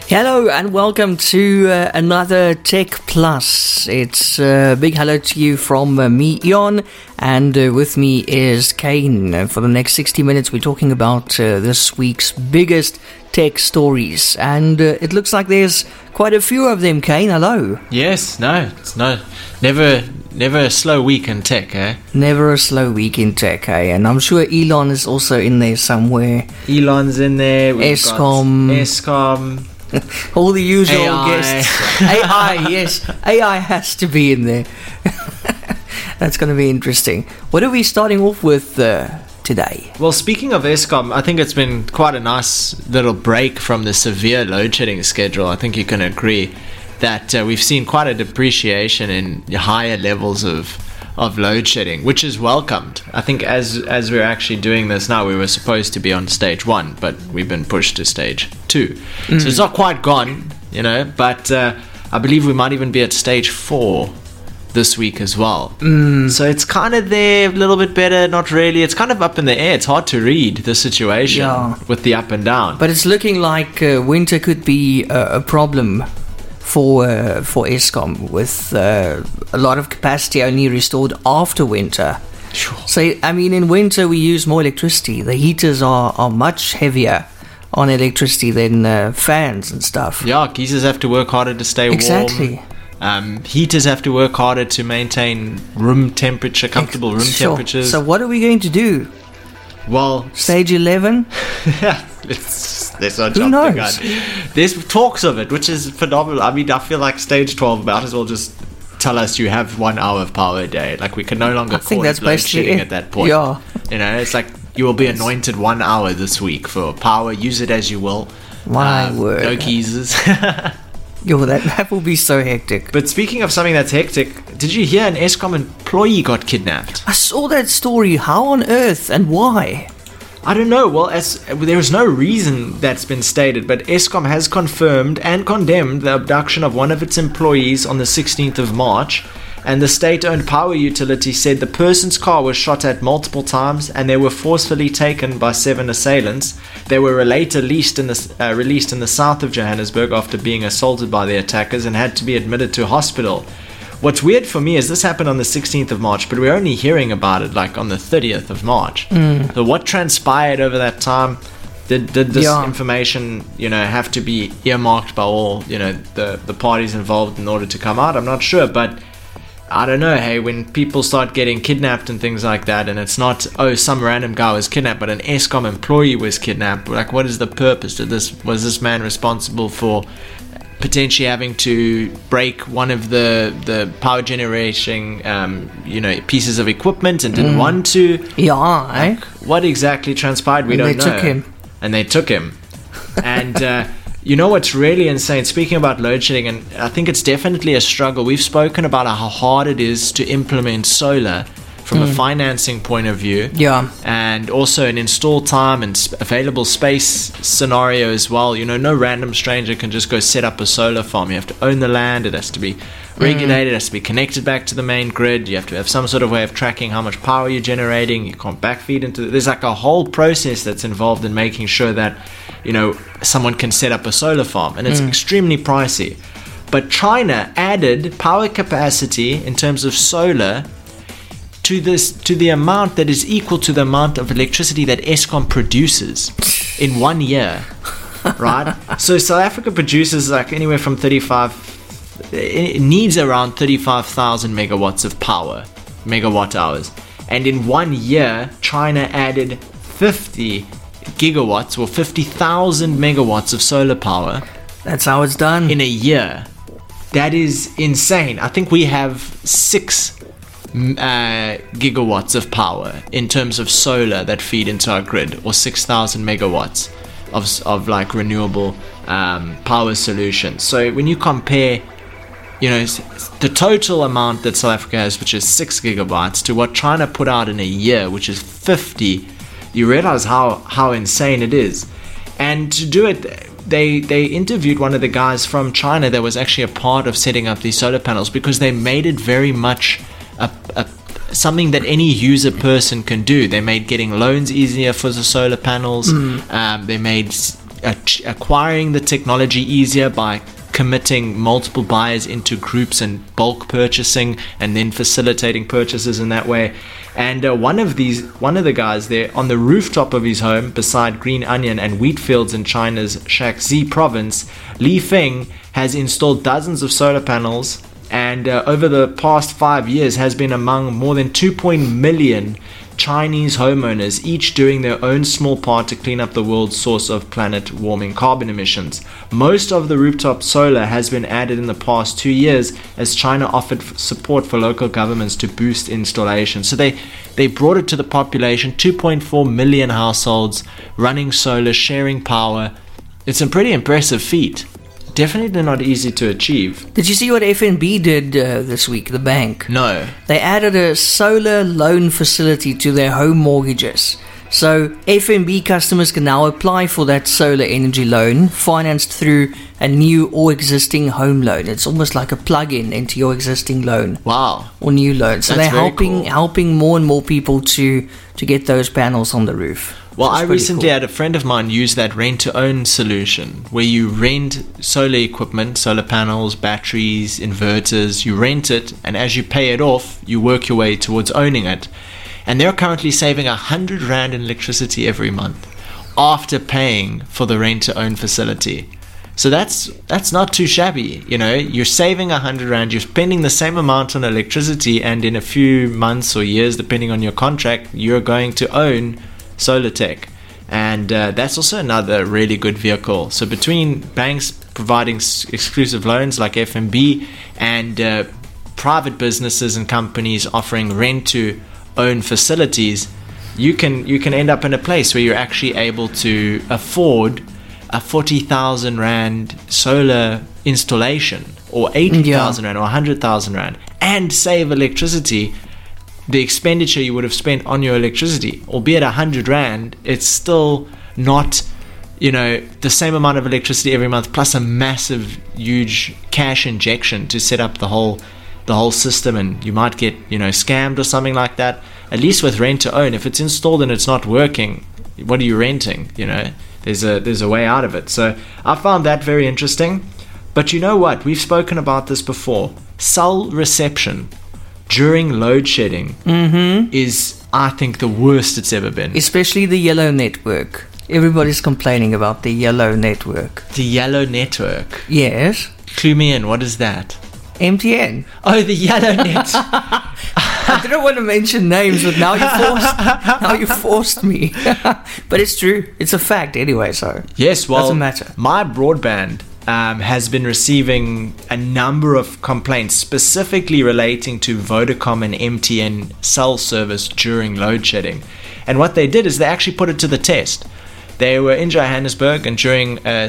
Hello and welcome to another Tech Plus. It's a big hello to you from me, Ian, and with me is Kane. For the next 60 minutes, we're talking about this week's biggest tech stories, and it looks like there's quite a few of them. Kane, hello. Yes, never a slow week in tech, eh? Never a slow week in tech, eh? And I'm sure Elon is also in there somewhere. Elon's in there. We've Eskom. got All the usual AI. guests. AI, yes. AI has to be in there. That's going to be interesting. What are we starting off with today? Well, speaking of Eskom, I think it's been quite a nice little break from the severe load shedding schedule. I think you can agree that we've seen quite a depreciation in higher levels of load shedding, which is welcomed. I think as we're actually doing this now, we were supposed to be on stage 1, but we've been pushed to stage 2. So it's not quite gone, but I believe we might even be at stage 4 this week as well. So it's kind of there, a little bit better, not really. It's kind of up in the air. It's hard to read the situation with the up and down. But it's looking like winter could be a problem for Eskom, with a lot of capacity only restored after winter. Sure. So, I mean, in winter we use more electricity. The heaters are much heavier on electricity than fans and stuff. Yeah, geysers have to work harder to stay Exactly. warm. Heaters have to work harder to maintain room temperature, comfortable room temperatures. So what are we going to do? Well, Stage 11? let's not Who jump the knows? gun. There's talks of it, which is phenomenal. I mean, I feel like stage 12 might as well just tell us you have 1 hour of power a day. Like, we can no longer call it load shedding at that point. Yeah. It's like you will be anointed 1 hour this week for power. Use it as you will. My word. No geysers. Yo, that will be so hectic. But speaking of something that's hectic, did you hear an Eskom employee got kidnapped? I saw that story. How on earth and why? I don't know. Well, there is no reason that's been stated, but Eskom has confirmed and condemned the abduction of one of its employees on the 16th of March. And the state-owned power utility said the person's car was shot at multiple times and they were forcefully taken by 7 assailants. They were later released in the south of Johannesburg after being assaulted by the attackers and had to be admitted to hospital. What's weird for me is this happened on the 16th of March, but we're only hearing about it like on the 30th of March. So what transpired over that time? Did this information, have to be earmarked by all, the parties involved in order to come out? I'm not sure, but I don't know, hey, when people start getting kidnapped and things like that, and it's not, some random guy was kidnapped, but an Eskom employee was kidnapped, like, what is the purpose? Was this man responsible for potentially having to break one of the power generating, pieces of equipment and didn't want to? Yeah, What exactly transpired? We don't know. And they took him. And you know what's really insane? Speaking about load shedding, and I think it's definitely a struggle. We've spoken about how hard it is to implement solar from a financing point of view. Yeah. And also an install time and available space scenario as well. No random stranger can just go set up a solar farm. You have to own the land. It has to be regulated. It has to be connected back to the main grid. You have to have some sort of way of tracking how much power you're generating. You can't backfeed into it. There's like a whole process that's involved in making sure that someone can set up a solar farm, and it's extremely pricey. But China added power capacity in terms of solar to the amount that is equal to the amount of electricity that Eskom produces in 1 year, right? So South Africa produces like anywhere from 35, it needs around 35,000 megawatts of power, megawatt hours. And in 1 year, China added 50 gigawatts or 50,000 megawatts of solar power. That's how it's done. In a year. That is insane. I think we have 6 gigawatts of power in terms of solar that feed into our grid, or 6,000 megawatts of like renewable power solutions. So when you compare the total amount that South Africa has, which is 6 gigabytes, to what China put out in a year, which is 50, you realize how insane it is. And to do it, they interviewed one of the guys from China that was actually a part of setting up these solar panels, because they made it very much something that any user person can do. They made getting loans easier for the solar panels. They made acquiring the technology easier by committing multiple buyers into groups and bulk purchasing, and then facilitating purchases in that way. And one of the guys there on the rooftop of his home beside green onion and wheat fields in China's Shaanxi province, Li Feng has installed dozens of solar panels, and over the past 5 years has been among more than 2.0 million Chinese homeowners, each doing their own small part to clean up the world's source of planet-warming carbon emissions. Most of the rooftop solar has been added in the past 2 years as China offered support for local governments to boost installation. So they brought it to the population, 2.4 million households running solar, sharing power. It's a pretty impressive feat. Definitely not easy to achieve. Did you see what FNB did this week, the bank? No. They added a solar loan facility to their home mortgages. So FNB customers can now apply for that solar energy loan financed through a new or existing home loan. It's almost like a plug-in into your existing loan. Wow. Or new loan. So That's they're very helping more and more people to get those panels on the roof. Well, I recently had a friend of mine use that rent-to-own solution where you rent solar equipment, solar panels, batteries, inverters, you rent it, and as you pay it off, you work your way towards owning it. And they're currently saving 100 Rand in electricity every month after paying for the rent-to-own facility. So that's not too shabby, you know. You're saving 100 Rand, you're spending the same amount on electricity, and in a few months or years, depending on your contract, you're going to own solar tech. And that's also another really good vehicle. So between banks providing exclusive loans like FNB and private businesses and companies offering rent to own facilities, you can end up in a place where you're actually able to afford a 40,000 Rand solar installation, or 80,000 Rand or 100,000 Rand, and save electricity. The expenditure you would have spent on your electricity, albeit 100 Rand, it's still not, you know, the same amount of electricity every month, plus a massive, huge cash injection to set up the whole system, and you might get, you know, scammed or something like that. At least with rent to own, if it's installed and it's not working, what are you renting? You know, there's a way out of it. So I found that very interesting. But you know what? We've spoken about this before. Cell reception during load shedding is, I think, the worst it's ever been. Especially the yellow network. Everybody's complaining about the yellow network. The yellow network? Yes. Clue me in, what is that? MTN. Oh, the yellow net. I didn't want to mention names, but now you forced me. But it's true. It's a fact anyway, so yes, well, doesn't matter. My broadband has been receiving a number of complaints specifically relating to Vodacom and MTN cell service during load shedding. And what they did is they actually put it to the test. They were in Johannesburg, and during a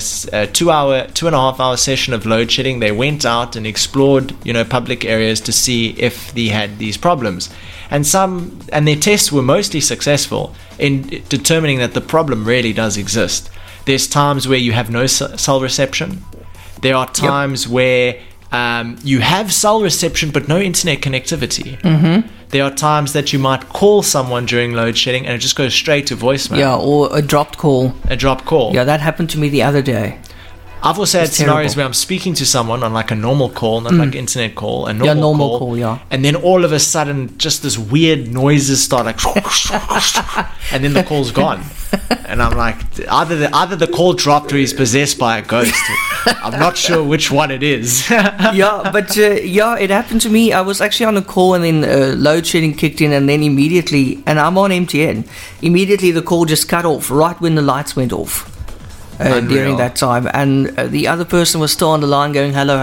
2.5 hour session of load shedding, they went out and explored, you know, public areas to see if they had these problems. And their tests were mostly successful in determining that the problem really does exist. There's times where you have no cell reception. There are times where you have cell reception but no internet connectivity. There are times that you might call someone during load shedding and it just goes straight to voicemail. Yeah, or a dropped call. Yeah, that happened to me the other day. I've also had scenarios where I'm speaking to someone on like a normal call, not like internet call, a normal call, and then all of a sudden just this weird noises start like and then the call's gone. And I'm like, either the call dropped or he's possessed by a ghost. I'm not sure which one it is. It happened to me. I was actually on a call, and then load shedding kicked in, and then immediately, and I'm on MTN, immediately the call just cut off right when the lights went off. During that time, and the other person was still on the line going hello,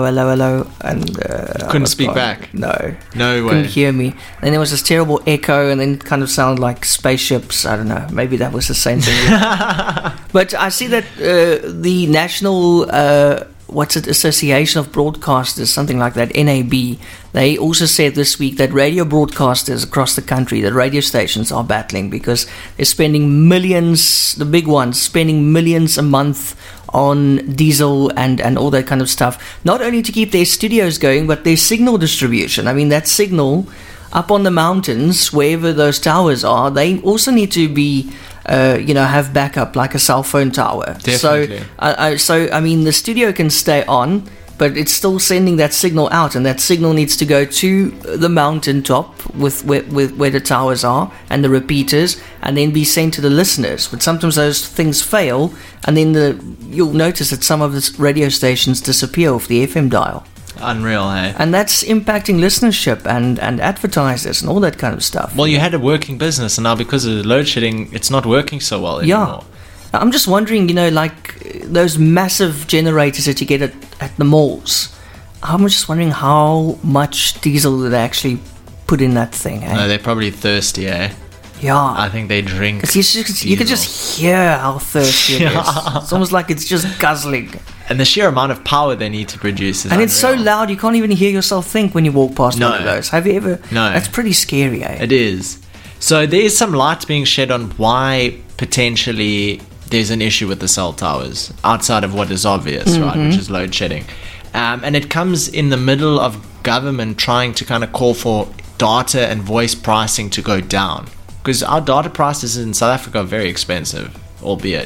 and couldn't speak back. No way. Couldn't hear me. And there was this terrible echo, and then it kind of sounded like spaceships. I don't know, maybe that was the same thing. But I see that the National Association of Broadcasters, something like that, NAB, they also said this week that radio broadcasters across the country, the radio stations, are battling because they're spending millions, the big ones, spending millions a month on diesel and all that kind of stuff, not only to keep their studios going, but their signal distribution. I mean, that signal up on the mountains, wherever those towers are, they also need to be have backup like a cell phone tower. Definitely. So I mean, the studio can stay on, but it's still sending that signal out, and that signal needs to go to the mountaintop with where the towers are and the repeaters, and then be sent to the listeners. But sometimes those things fail, and then you'll notice that some of the radio stations disappear off the FM dial. Unreal, hey? And that's impacting listenership and advertisers and all that kind of stuff. Well, you had a working business, and now because of the load shedding, it's not working so well anymore. I'm just wondering, like those massive generators that you get at the malls. I'm just wondering how much diesel did they actually put in that thing. Eh? No, they're probably thirsty, eh? Yeah. I think they drink. Because you can just hear how thirsty it is. It's almost like it's just guzzling. And the sheer amount of power they need to produce is And unreal. it's so loud you can't even hear yourself think when you walk past one of those. Have you ever? No. That's pretty scary, eh? It is. So there is some light being shed on why potentially there's an issue with the cell towers outside of what is obvious, right, which is load shedding. And it comes in the middle of government trying to kind of call for data and voice pricing to go down. Because our data prices in South Africa are very expensive, albeit,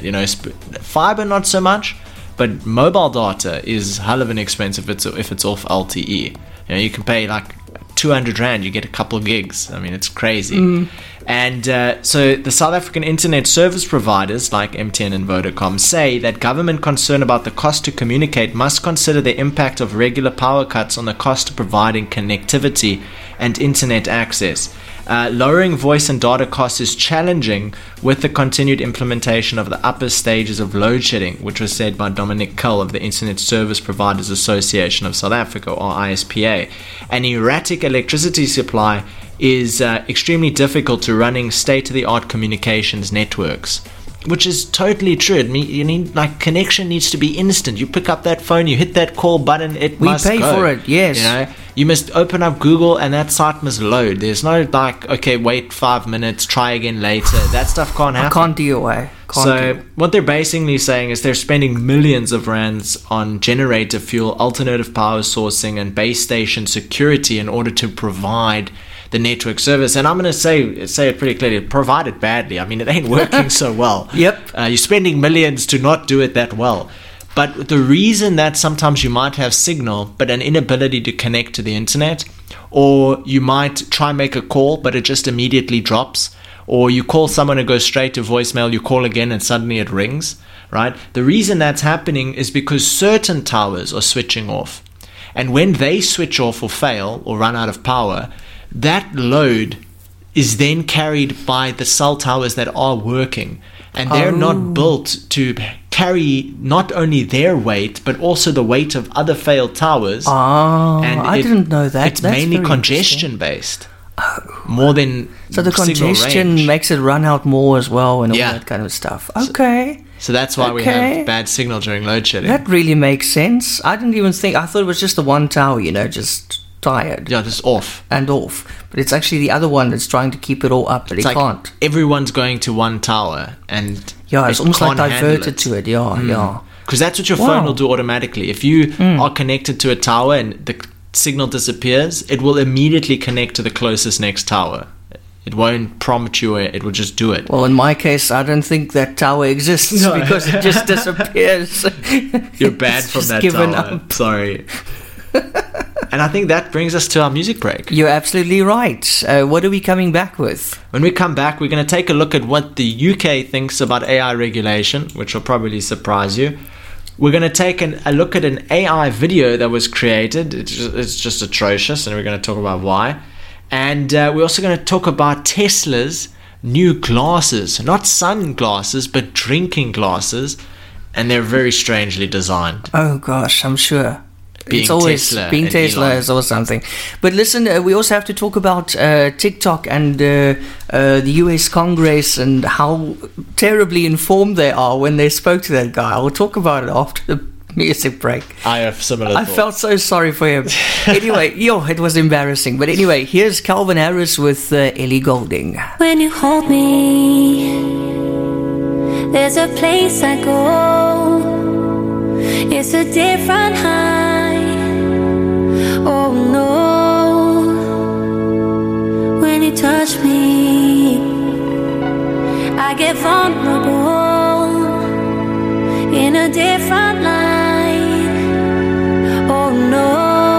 fiber not so much, but mobile data is hell of an expense if it's off LTE. You can pay like 200 Rand, you get a couple of gigs. I mean, it's crazy. And so the South African internet service providers like MTN and Vodacom say that government concern about the cost to communicate must consider the impact of regular power cuts on the cost of providing connectivity and internet access. Lowering voice and data costs is challenging with the continued implementation of the upper stages of load shedding, which was said by Dominic Cull of the Internet Service Providers Association of South Africa, or ISPA. An erratic electricity supply is extremely difficult to running state-of-the-art communications networks, which is totally true. Connection needs to be instant. You pick up that phone, you hit that call button, we pay for it, yes. You must open up Google and that site must load. There's no okay, wait 5 minutes, try again later. That stuff can't happen. I can't do away. What they're basically saying is they're spending millions of rands on generator fuel, alternative power sourcing, and base station security in order to provide the network service. And I'm going to say it pretty clearly, provide it badly. I mean, it ain't working so well. Yep. You're spending millions to not do it that well. But the reason that sometimes you might have signal, but an inability to connect to the internet, or you might try and make a call, but it just immediately drops, or you call someone and goes straight to voicemail, you call again and suddenly it rings, right? The reason that's happening is because certain towers are switching off. And when they switch off or fail or run out of power, that load is then carried by the cell towers that are working. And they're not built to carry not only their weight, but also the weight of other failed towers. And I didn't know that. It's mainly congestion based. More than so the congestion range. Makes it run out more as well and all that kind of stuff. Okay. So that's why we have bad signal during load shedding. That really makes sense. I didn't even think, I thought it was just the one tower, just tired. Yeah, just off. And off. But it's actually the other one that's trying to keep it all up, but it can't. Everyone's going to one tower and it's almost like diverted to it. Yeah. Because that's what your phone will do automatically. If you are connected to a tower and the signal disappears, it will immediately connect to the closest next tower. It won't prompt you, it will just do it. Well, in my case, I don't think that tower exists because it just disappears. You're bad from that tower. Up. Sorry. And I think that brings us to our music break. You're absolutely right. What are we coming back with? When we come back, we're going to take a look at what the UK thinks about AI regulation, which will probably surprise you. We're going to take a look at an AI video that was created. It's just atrocious, and we're going to talk about why. And we're also going to talk about Tesla's new glasses. Not sunglasses, but drinking glasses. And they're very strangely designed. Oh, gosh, I'm sure. Being Tesla is always something. But listen, we also have to talk about TikTok and the US Congress and how terribly informed they are when they spoke to that guy. I'll talk about it after the music break. I have similar thoughts. I felt so sorry for him. Anyway, it was embarrassing. But anyway, here's Calvin Harris with Ellie Goulding. When you hold me, there's a place I go. It's a different high. Oh no, when you touch me, I I get vulnerable in a different light. Oh no.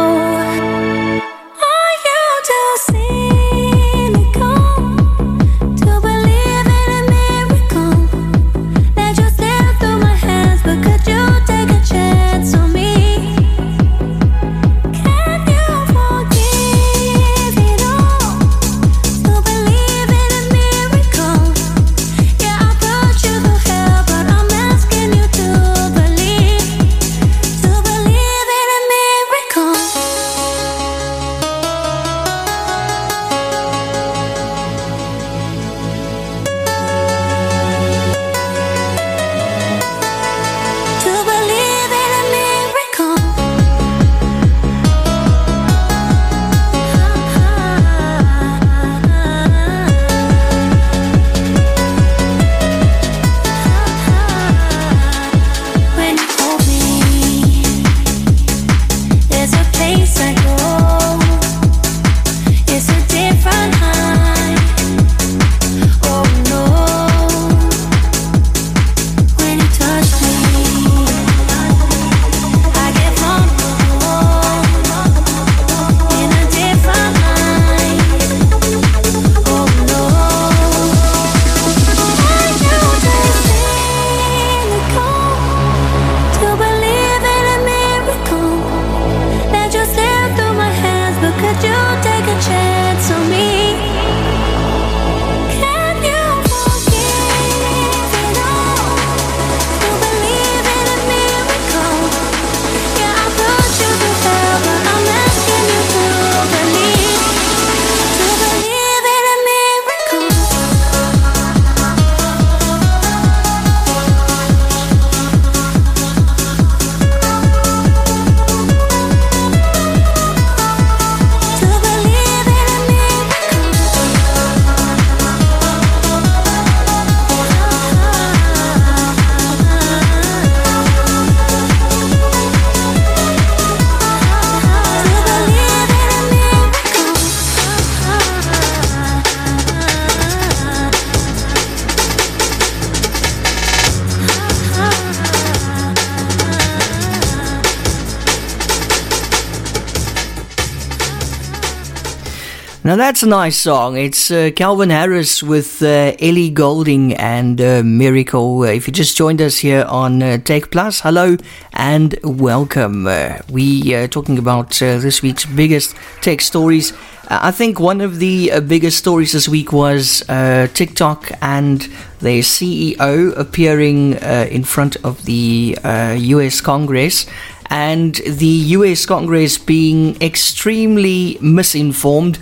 Now that's a nice song. It's Calvin Harris with Ellie Goulding and Miracle. If you just joined us here on Tech Plus, hello and welcome. We are talking about this week's biggest tech stories. I think one of the biggest stories this week was TikTok and their CEO appearing in front of the US Congress, and the US Congress being extremely misinformed,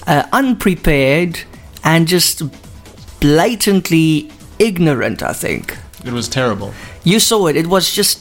unprepared, and just blatantly ignorant, I think. It was terrible. You saw it. It was just...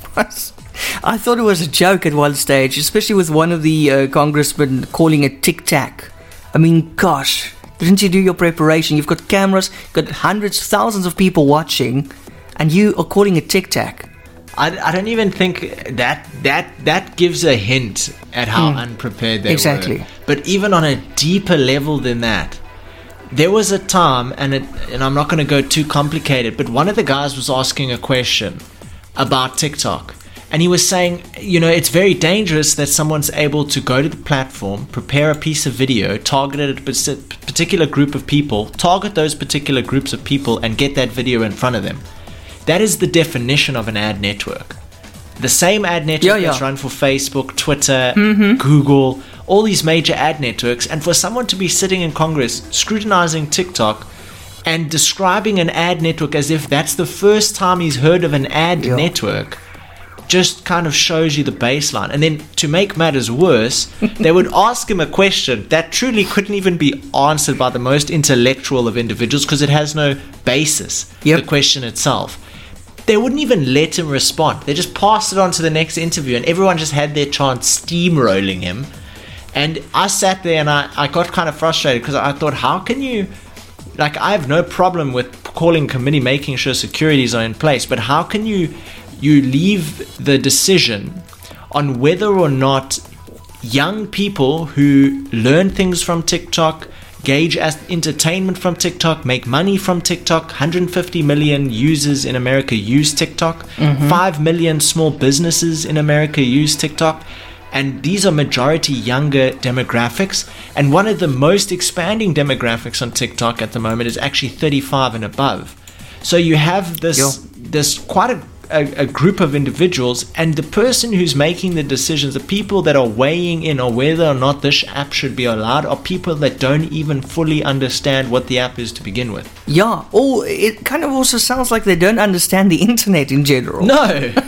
I thought it was a joke at one stage, especially with one of the congressmen calling it tic-tac. I mean, gosh, didn't you do your preparation? You've got cameras, you've got hundreds, thousands of people watching, and you are calling it tic-tac. I don't even think that gives a hint at how unprepared they were. But even on a deeper level than that, there was a time, and I'm not going to go too complicated, but one of the guys was asking a question about TikTok. And he was saying, you know, it's very dangerous that someone's able to go to the platform, prepare a piece of video, target it at a particular group of people, target those particular groups of people, and get that video in front of them. That is the definition of an ad network. The same ad network that's run for Facebook, Twitter, Google, all these major ad networks. And for someone to be sitting in Congress scrutinizing TikTok and describing an ad network as if that's the first time he's heard of an ad network, just kind of shows you the baseline. And then to make matters worse, they would ask him a question that truly couldn't even be answered by the most intellectual of individuals because it has no basis, the question itself. They wouldn't even let him respond. They just passed it on to the next interview, and everyone just had their chance steamrolling him. And I sat there and I got kind of frustrated because I thought, how can you... Like, I have no problem with calling committee, making sure securities are in place, but how can you leave the decision on whether or not young people who learn things from TikTok, gauge entertainment from TikTok, make money from TikTok. 150 million users in America use TikTok. 5 million small businesses in America use TikTok. And these are majority younger demographics. And one of the most expanding demographics on TikTok at the moment is actually 35 and above. So you have this quite a group of individuals, and the person who's making the decisions, the people that are weighing in on whether or not this app should be allowed, are people that don't even fully understand what the app is to begin with. Yeah, or it kind of also sounds like they don't understand the internet in general. No.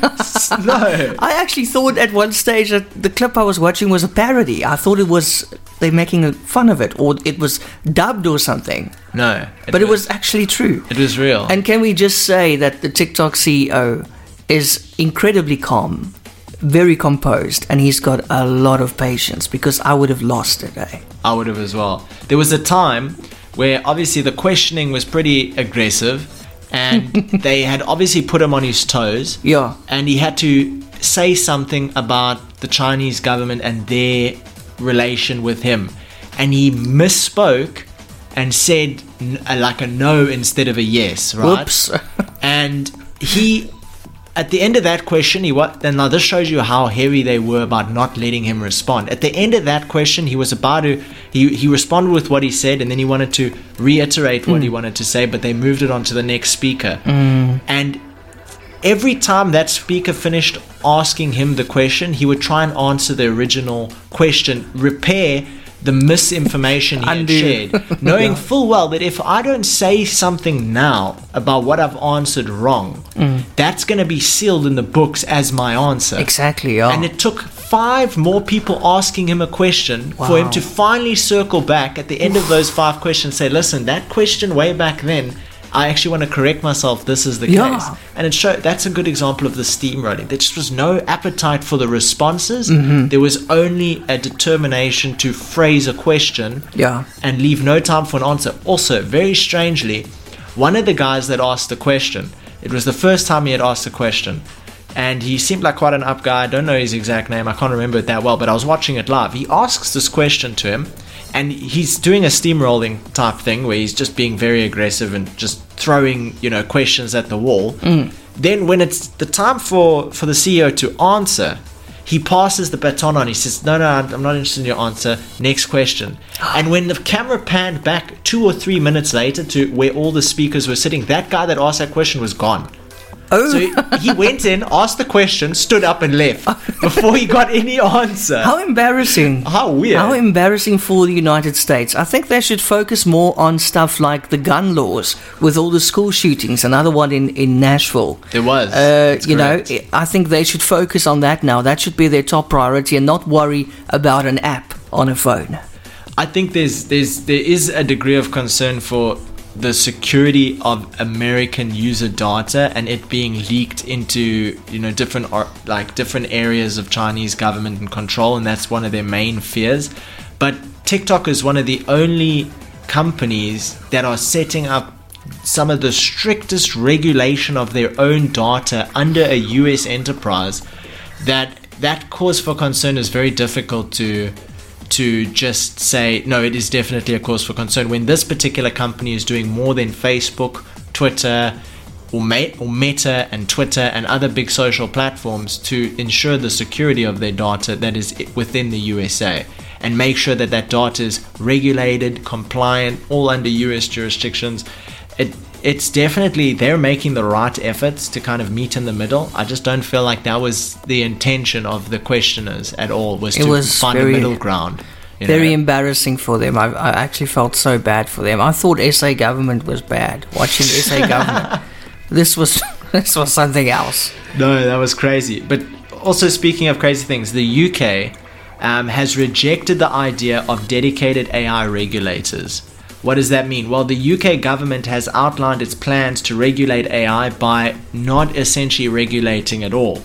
I actually thought at one stage that the clip I was watching was a parody. I thought they're making fun of it, or it was dubbed or something. No. But it was actually true. It was real. And can we just say that the TikTok CEO is incredibly calm, very composed, and he's got a lot of patience, because I would have lost it, eh? I would have as well. There was a time where obviously the questioning was pretty aggressive, and they had obviously put him on his toes. Yeah. And he had to say something about the Chinese government and their relation with him. And he misspoke and said like a no instead of a yes, right? Whoops. And he, at the end of that question, and now this shows you how heavy they were about not letting him respond. At the end of that question, he was about to, he responded with what he said, and then he wanted to reiterate what he wanted to say, but they moved it on to the next speaker. And every time that speaker finished asking him the question, he would try and answer the original question, repair the misinformation he had shared, knowing full well that if I don't say something now about what I've answered wrong, that's going to be sealed in the books as my answer. Exactly, yeah. And it took 5 more people asking him a question for him to finally circle back at the end of those 5 questions, say, listen, that question way back then, I actually want to correct myself, this is the case. And it showed, that's a good example of the steamrolling. There just was no appetite for the responses. There was only a determination to phrase a question and leave no time for an answer. Also, very strangely, one of the guys that asked the question, it was the first time he had asked the question, and he seemed like quite an up guy. I don't know his exact name, I can't remember it that well, but I was watching it live. He asks this question to him, and he's doing a steamrolling type thing where he's just being very aggressive and just throwing, questions at the wall. Then when it's the time for the CEO to answer, he passes the baton on. He says, no, I'm not interested in your answer. Next question. And when the camera panned back 2 or 3 minutes later to where all the speakers were sitting, that guy that asked that question was gone. So he went in, asked the question, stood up and left before he got any answer. How embarrassing. How weird. How embarrassing for the United States. I think they should focus more on stuff like the gun laws with all the school shootings. Another one in Nashville. There was. I think they should focus on that now. That should be their top priority, and not worry about an app on a phone. I think there is a degree of concern for the security of American user data and it being leaked into different areas of Chinese government and control, and that's one of their main fears. But TikTok is one of the only companies that are setting up some of the strictest regulation of their own data under a US enterprise. That cause for concern is very difficult to just say, no, it is definitely a cause for concern, when this particular company is doing more than Facebook, Twitter, or Meta and Twitter and other big social platforms to ensure the security of their data that is within the USA, and make sure that that data is regulated, compliant, all under US jurisdictions. It's definitely, they're making the right efforts to kind of meet in the middle. I just don't feel like that was the intention of the questioners at all, was to find a middle ground. Very embarrassing for them. I actually felt so bad for them. I thought SA government was bad. Watching SA government, this was something else. No, that was crazy. But also, speaking of crazy things, the UK has rejected the idea of dedicated AI regulators. What does that mean? Well, the UK government has outlined its plans to regulate AI by not essentially regulating at all.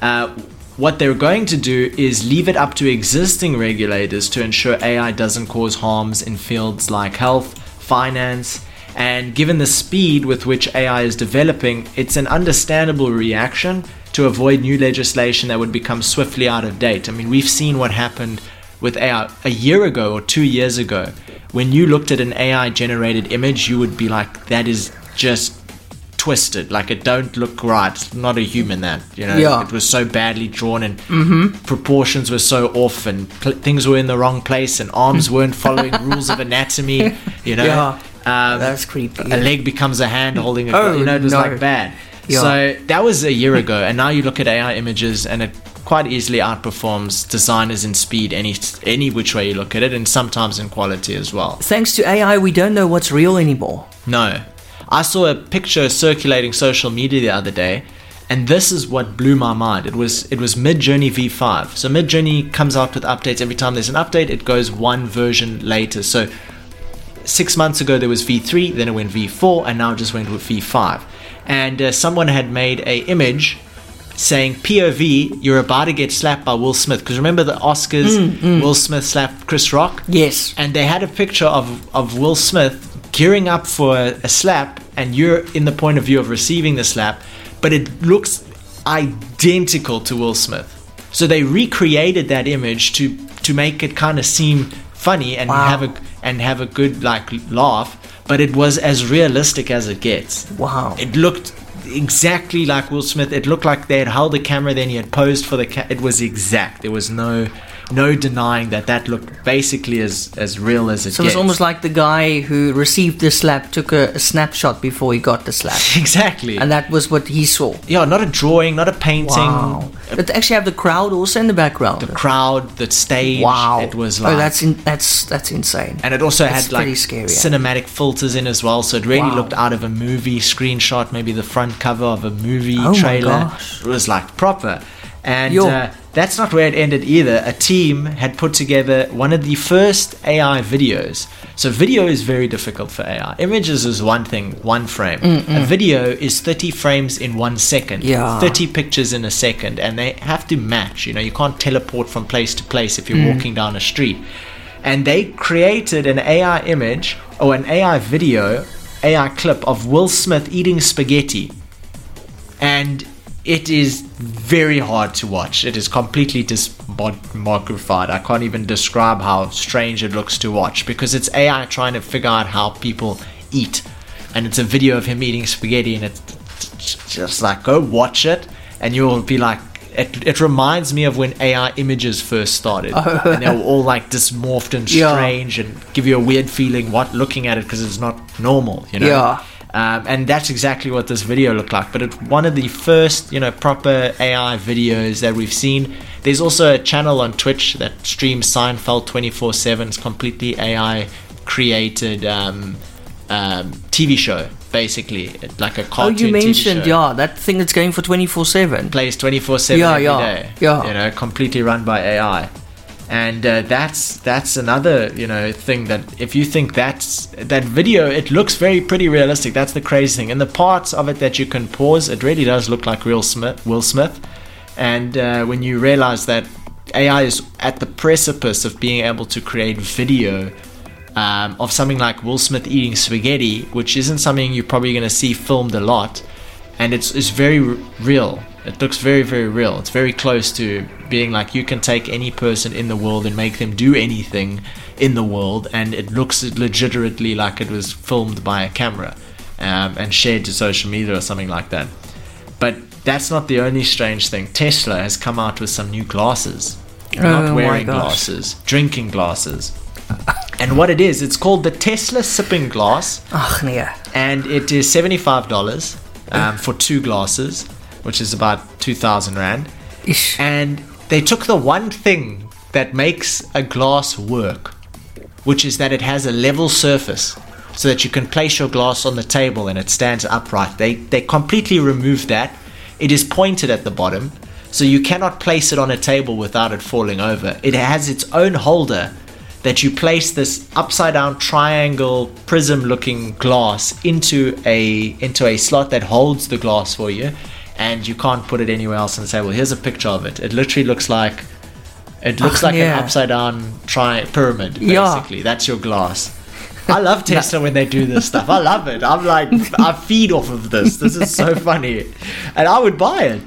What they're going to do is leave it up to existing regulators to ensure AI doesn't cause harms in fields like health, finance, and given the speed with which AI is developing, it's an understandable reaction to avoid new legislation that would become swiftly out of date. I mean, we've seen what happened with AI. A year ago or 2 years ago, when you looked at an AI generated image, you would be like, that is just twisted, like it don't look right. It's not a human, that, you know. Yeah. It was so badly drawn, and proportions were so off, and things were in the wrong place, and arms weren't following rules of anatomy, you know. Yeah. That's creepy. A leg becomes a hand holding a Oh, you know, it was no. like bad. Yeah. So that was a year ago, and now you look at AI images and it quite easily outperforms designers in speed any which way you look at it, and sometimes in quality as well. Thanks to AI, we don't know what's real anymore. No. I saw a picture circulating social media the other day, and this is what blew my mind. It was Midjourney V5. So Midjourney comes out with updates every time there's an update. It goes one version later. So 6 months ago there was V3, then it went V4, and now it just went with V5. And someone had made a image saying, POV, you're about to get slapped by Will Smith. Because remember the Oscars, Will Smith slapped Chris Rock? Yes. And they had a picture of Will Smith gearing up for a slap, and you're in the point of view of receiving the slap, but it looks identical to Will Smith. So they recreated that image to make it kind of seem funny and Wow. have a good like laugh, but it was as realistic as it gets. Wow. It looked exactly like Will Smith. It looked like they had held the camera, then he had posed for the it was exact. There was no denying that looked basically as real as it So gets. it's almost like the guy who received the slap took a snapshot before he got the slap. Exactly. And that was what he saw. Yeah, not a drawing, not a painting. Wow. But they actually have the crowd also in the background. The crowd, the stage. Wow. It was like. Oh, that's insane. And it also That's had like pretty scary, cinematic filters in as well, so it really Wow. looked out of a movie screenshot, maybe the front cover of a movie Oh my trailer. gosh. It was like proper. And Yo. that's not where it ended either. A team had put together one of the first AI videos. So video is very difficult for AI. Images is one thing, one frame. A video is 30 frames in 1 second. Yeah. 30 pictures in a second, and they have to match. You know, you can't teleport from place to place if you're walking down a street. And they created an AI image or an AI video, AI clip of Will Smith eating spaghetti. And it is very hard to watch. It is completely dismogrified. I can't even describe how strange it looks to watch, because it's AI trying to figure out how people eat. And it's a video of him eating spaghetti, and it's just like, go watch it and you'll be like, it reminds me of when AI images first started. And they were all like dysmorphed and Yeah. strange and give you a weird feeling looking at it, because it's not normal, you know. Yeah. And that's exactly what this video looked like. But it's one of the first, you know, proper AI videos that we've seen. There's also a channel on Twitch that streams Seinfeld 24/7. It's completely AI created TV show, basically, like a Oh, cartoon you mentioned, TV show. that thing that's going for 24/7. Plays 24/7 Yeah, every yeah, day. yeah. You know, completely run by AI. And that's another, you know, thing that if you think that video, it looks pretty realistic. That's the crazy thing. And the parts of it that you can pause, it really does look like Will Smith. And when you realize that AI is at the precipice of being able to create video of something like Will Smith eating spaghetti, which isn't something you're probably going to see filmed a lot, and it's very real. It looks very, very real. It's very close to being like you can take any person in the world and make them do anything in the world, and it looks legitimately like it was filmed by a camera and shared to social media or something like that. But that's not the only strange thing. Tesla has come out with some new glasses. Not my wearing gosh. glasses, drinking glasses. And what it is, it's called the Tesla sipping glass, Ach, nee. and it is $75 for 2 glasses, which is about 2,000 Rand. Ish. And they took the one thing that makes a glass work, which is that it has a level surface, so that you can place your glass on the table and it stands upright. They completely removed that. It is pointed at the bottom, so you cannot place it on a table without it falling over. It has its own holder that you place this upside down triangle prism looking glass into a slot that holds the glass for you, and you can't put it anywhere else and say, well, here's a picture of it. It literally looks like an upside down pyramid, basically. That's your glass. I love Tesla when they do this stuff. I love it. I'm like, I feed off of this. This is so funny. And I would buy it.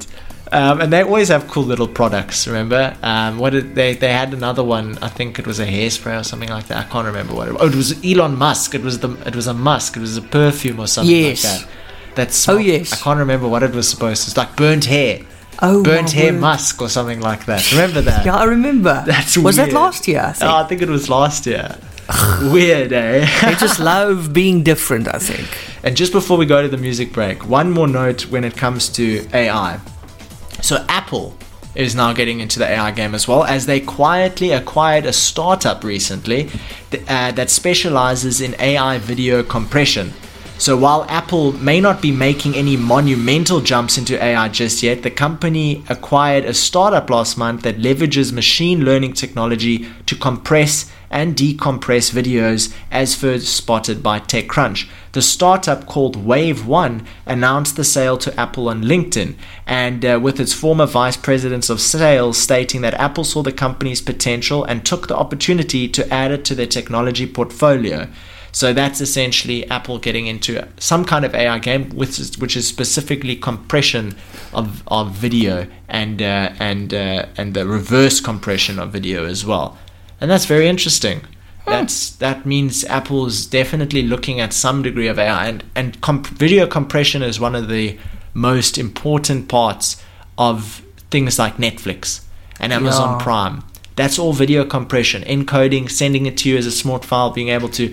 And they always have cool little products. Remember, they had another one. I think it was a hairspray or something like that. I can't remember what it was. Oh, it was Elon Musk. It was a musk. It was a perfume or something like that. Yes. I can't remember what it was supposed to. It's like burnt hair. Oh, burnt hair musk or something like that. Remember that? Yeah, I remember. That's was weird. that last year? I think. Oh, I think it was last year. Weird, eh? They just love being different, I think. And just before we go to the music break, one more note when it comes to AI. So Apple is now getting into the AI game as well, as they quietly acquired a startup recently that specializes in AI video compression. So while Apple may not be making any monumental jumps into AI just yet, the company acquired a startup last month that leverages machine learning technology to compress and decompress videos, as first spotted by TechCrunch. The startup, called Wave One, announced the sale to Apple on LinkedIn, and with its former vice presidents of sales stating that Apple saw the company's potential and took the opportunity to add it to their technology portfolio. So that's essentially Apple getting into some kind of AI game, which is specifically compression of video and the reverse compression of video as well. And that's very interesting. That means Apple is definitely looking at some degree of AI, and video compression is one of the most important parts of things like Netflix and Amazon Prime. That's all video compression, encoding, sending it to you as a small file, being able to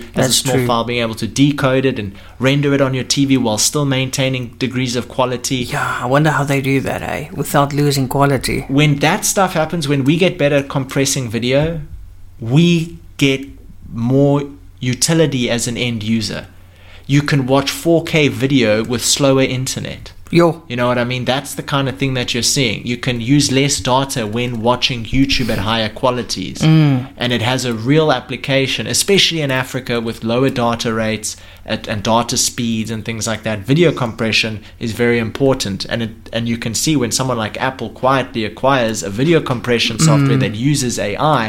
decode it and render it on your TV while still maintaining degrees of quality. Yeah, I wonder how they do that, without losing quality. When that stuff happens, when we get better at compressing video, we get more utility as an end user. You can watch 4K video with slower internet. You know what I mean? That's the kind of thing that you're seeing. You can use less data when watching YouTube at higher qualities. And it has a real application, especially in Africa with lower data rates and data speeds and things like that. Video compression is very important. And you can see when someone like Apple quietly acquires a video compression software that uses AI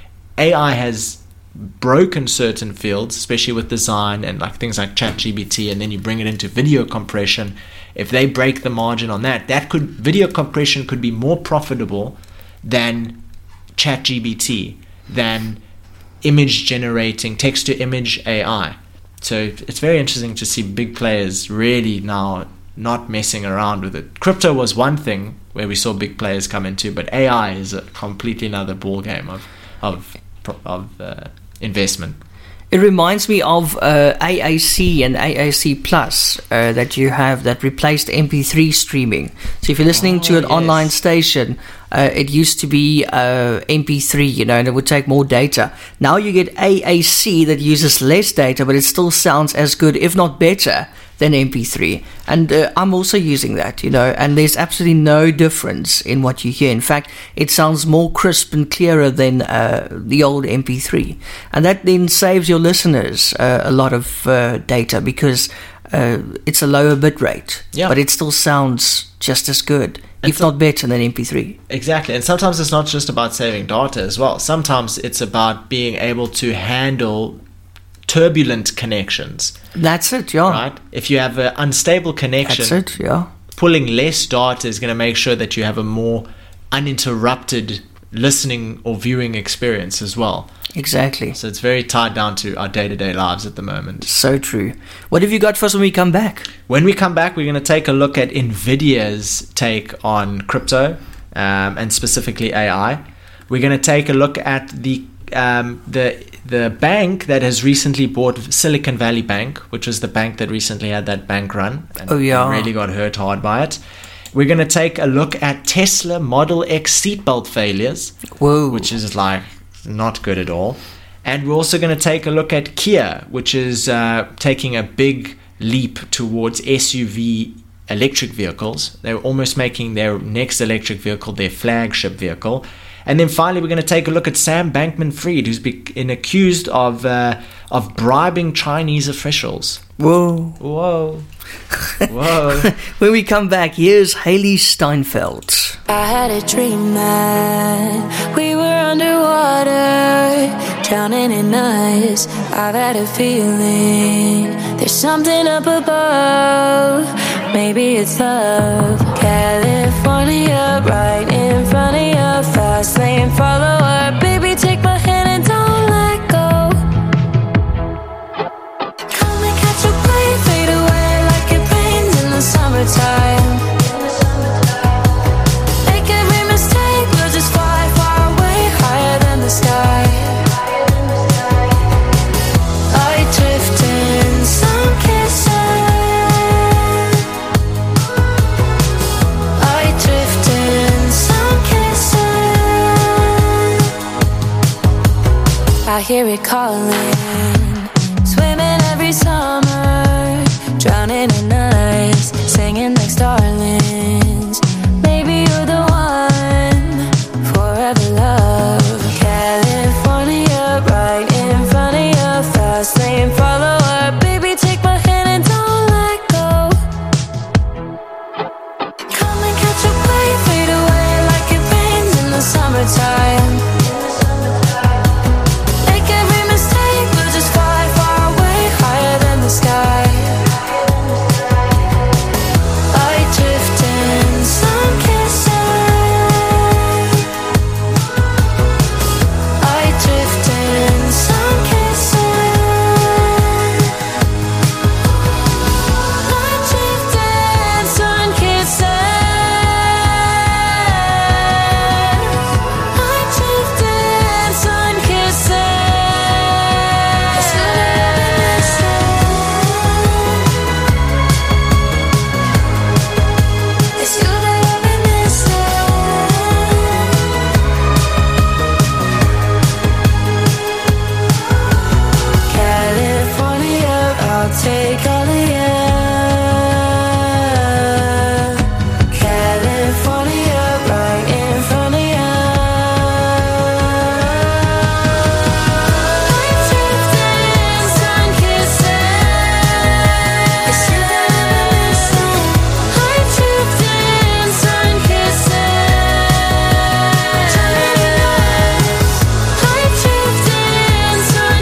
has broken certain fields, especially with design and like things like ChatGPT, and then you bring it into video compression. If they break the margin on video compression could be more profitable than ChatGPT, than image generating, text to image AI. So it's very interesting to see big players really now not messing around with it. Crypto was one thing where we saw big players come into, but AI is a completely another ball game of investment. It reminds me of AAC and AAC Plus that you have that replaced MP3 streaming. So if you're listening to an online station, it used to be MP3, and it would take more data. Now you get AAC that uses less data, but it still sounds as good, if not better, than MP3. And I'm also using that, and there's absolutely no difference in what you hear. In fact, it sounds more crisp and clearer than the old MP3. And that then saves your listeners a lot of data, because it's a lower bit rate, but it still sounds just as good, if not better than MP3. Exactly. And sometimes it's not just about saving data as well. Sometimes it's about being able to handle turbulent connections. That's it, yeah. Right? If you have an unstable connection, that's it, yeah. Pulling less data is going to make sure that you have a more uninterrupted listening or viewing experience as well. Exactly. So it's very tied down to our day-to-day lives at the moment. So true. What have you got for us when we come back? When we come back, we're going to take a look at NVIDIA's take on crypto and specifically AI. We're going to take a look at the bank that has recently bought Silicon Valley Bank, which was the bank that recently had that bank run and really got hurt hard by it. We're going to take a look at Tesla Model X seatbelt failures, which is like not good at all. And we're also going to take a look at Kia, which is taking a big leap towards SUV electric vehicles. They're almost making their next electric vehicle their flagship vehicle. And then finally, we're going to take a look at Sam Bankman-Fried, who's been accused of bribing Chinese officials. Whoa. When we come back, here's Haley Steinfeld. I had a dream that we were underwater, drowning in us. I've had a feeling there's something up above. Maybe it's love. California of you, right in front of you, fast lane follower. Baby, take my hand and don't let go. Come and catch a wave, fade away like it rains in the summertime. Make every mistake, we'll just fly far away, higher than the sky. I drift in some kisses. I drift in some kisses. I hear it calling, swimming every summer, drowning in ice, singing like starlings. Maybe you're the one, forever love. California, right in front of you, fast lane follower. Baby, take my hand and don't let go. Come and catch a wave, fade away like it rains in the summertime. Make every mistake, we'll just fly far away, higher than the sky. I drift in some kisses. I drift in some kisses. I drift in some kisses. I drift in some kisses. It's you that I've been missing. It's you that I've been missing. California, I'll take all of you. California, right in front of you. I drift in some kisses. It's you that I've been missing. I drift in some kisses. I drift in some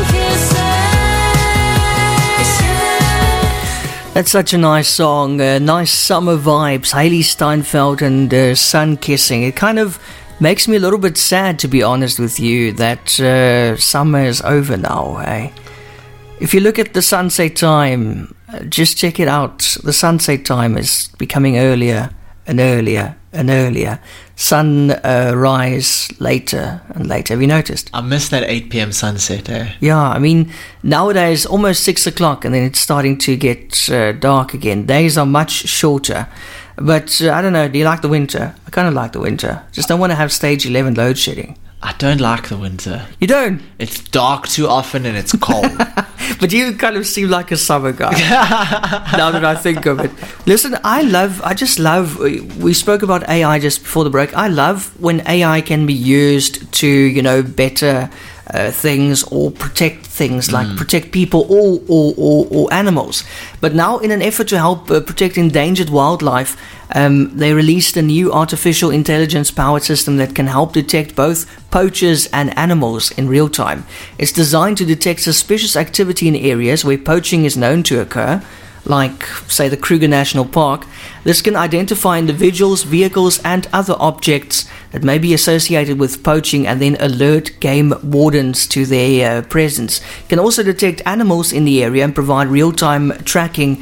kisses. It's you that That's such a nice song, nice summer vibes. Hailey Steinfeld and Sun Kissing. It kind of makes me a little bit sad, to be honest with you, that summer is over now. Eh? If you look at the sunset time, just check it out. The sunset time is becoming earlier and earlier and earlier. Sun rise later and later. Have you noticed? I miss that 8 p.m. sunset, eh? Yeah, I mean, nowadays almost 6 o'clock and then it's starting to get dark again. Days are much shorter. But I don't know, do you like the winter? I kind of like the winter. Just don't want to have stage 11 load shedding. I don't like the winter. You don't? It's dark too often and it's cold. But you kind of seem like a summer guy. Now that I think of it. Listen, I just love, we spoke about AI just before the break. I love when AI can be used to, better things or protect things, like protect people or animals. But now, in an effort to help protect endangered wildlife, they released a new artificial intelligence powered system that can help detect both poachers and animals in real time. It's designed to detect suspicious activity in areas where poaching is known to occur, like, say, the Kruger National Park. This can identify individuals, vehicles, and other objects that may be associated with poaching and then alert game wardens to their presence. It can also detect animals in the area and provide real-time tracking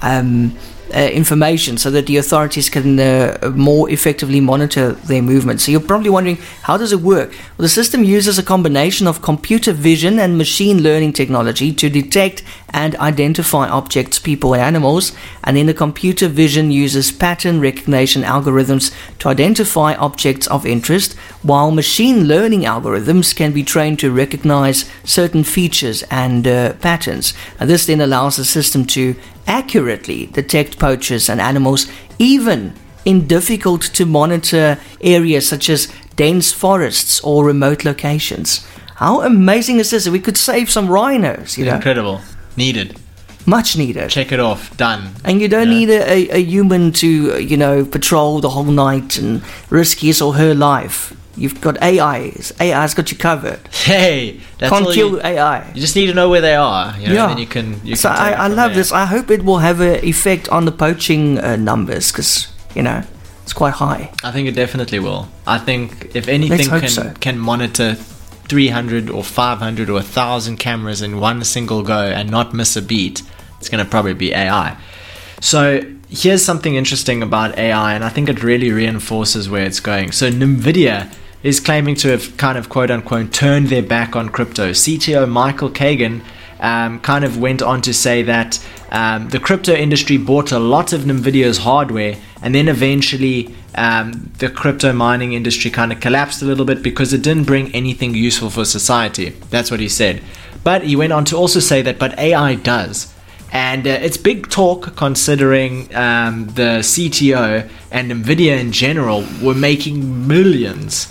information so that the authorities can more effectively monitor their movements. So you're probably wondering, how does it work? Well, the system uses a combination of computer vision and machine learning technology to detect and identify objects, people, and animals. And then the computer vision uses pattern recognition algorithms to identify objects of interest, while machine learning algorithms can be trained to recognize certain features and patterns. And this then allows the system to accurately detect poachers and animals, even in difficult to monitor areas such as dense forests or remote locations. How amazing is this? We could save some rhinos, you know? Incredible. Needed. Much needed. Check it off. Done. And you don't need a human to, patrol the whole night and risk his or her life. You've got AI. AI's got you covered. Hey, that's Can't all kill AI. You just need to know where they are. Yeah. And then you can So I love this. I hope it will have an effect on the poaching numbers, because, It's quite high. I think it definitely will. I think if anything Let's hope can monitor 300 or 500 or 1,000 cameras in one single go and not miss a beat, it's going to probably be AI. So here's something interesting about AI, and I think it really reinforces where it's going. So NVIDIA is claiming to have kind of quote unquote turned their back on crypto. CTO Michael Kagan kind of went on to say that the crypto industry bought a lot of NVIDIA's hardware, and then eventually the crypto mining industry kind of collapsed a little bit because it didn't bring anything useful for society. That's what he said. But he went on to also say that, but AI does. And it's big talk considering the CTO and NVIDIA in general were making millions